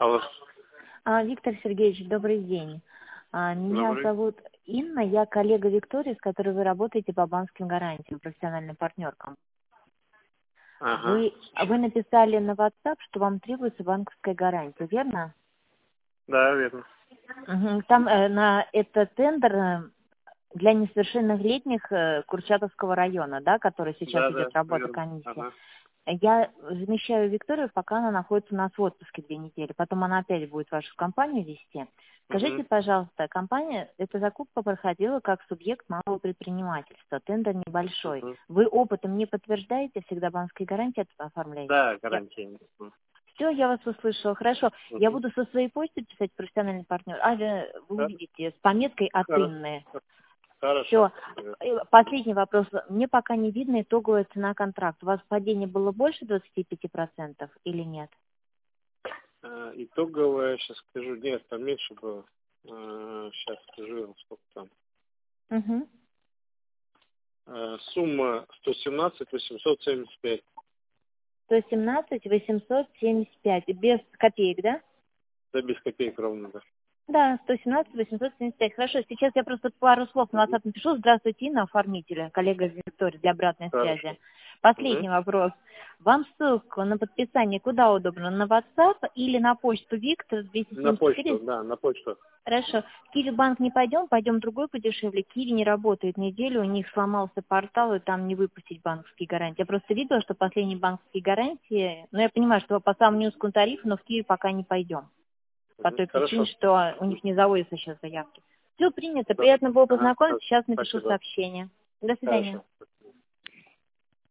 Алло. Виктор Сергеевич, добрый день. Меня Добрый. зовут Инна, я коллега Виктории, с которой вы работаете по банковским гарантиям, профессиональным партнеркам. Ага. Вы написали на WhatsApp, что вам требуется банковская гарантия, верно? Да, верно. Там это тендер для несовершеннолетних Курчатовского района, да, который сейчас Да, идет работа верно. комиссии. Ага. Я замещаю Викторию, пока она находится у нас в отпуске 2 недели. Потом она опять будет вашу компанию вести. Скажите, Угу. пожалуйста, эта закупка проходила как субъект малого предпринимательства, тендер небольшой. Угу. Вы опытом не подтверждаете, всегда банковские гарантии оформляете? Да, гарантия. Все, я вас услышала. Хорошо. Я Угу. буду со своей почты писать профессиональный партнер. Вы Да? увидите с пометкой от Инны. Хорошо. Все. Последний вопрос. Мне пока не видно итоговая цена контракта. У вас падение было больше 25% или нет? Итоговая, сейчас скажу, нет, там меньше было. Сейчас скажу, сколько там. Угу. Сумма 117 875. 117 875. Без копеек, да? Да, без копеек ровно, да. Да, 117 875. Хорошо, сейчас я просто пару слов на Угу. WhatsApp напишу. Здравствуйте, Инна, оформителя, коллега из Виктории для обратной Хорошо. связи. Угу. Последний вопрос. Вам ссылку на подписание куда удобно? На WhatsApp или на почту Виктор На почту, 274? да, на почту. Хорошо. В Киви банк не пойдем в другой подешевле. Киви не работает неделю, у них сломался портал, и там не выпустить банковские гарантии. Я просто видела, что последние банковские гарантии, но я понимаю, что по самому низкому тарифу, но в Киви пока не пойдем. По Угу. той причине, Хорошо. что у них не заводятся сейчас заявки. Все принято. Да. Приятно было Ага. познакомиться. Сейчас напишу Спасибо. сообщение. До свидания. Хорошо.